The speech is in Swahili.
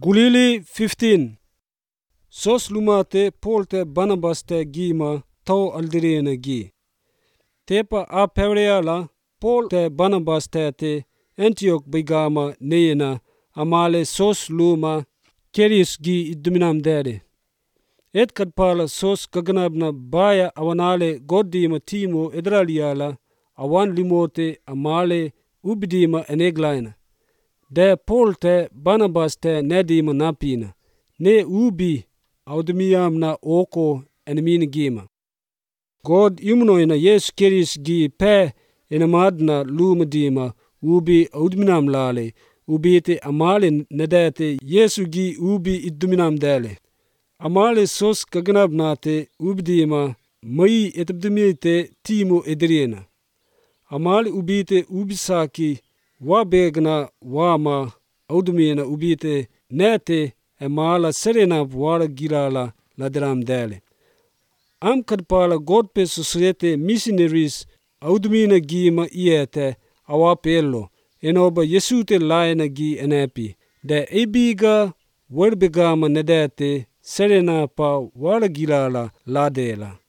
Gulili 15 Sos lumate Paul te Barnabas te gima tau aldirina gi. Tepa a Pereala Paul te Barnabas te Antioch bigama neyena amale sos luma keris gi iduminam dere. Et kadpala sos gaganabna baya awanale godima timo edraliala awan limote amale ubidima eneglaina. De Paul te Barnabas te nedima napina. Ne ubi audumiyam na oko enemini gima. God imunoina Yesu keris gi pe enamadna lumadima ubi audminam lale. Ubite amale nedete Yesu gi ubi iduminam dele. Amale sos gaganabnate ubidima mai etabdumite timo edrina. Amale ubite ubisaki wabegna wama audumina ubite nete emala serena wala girala ladram dele. Am kadpala godpe societe missionaries audumina gima iete awapelo enoba Yesute laina gi enepi. De ebiga werbegama nedete serena pa wala girala ladela.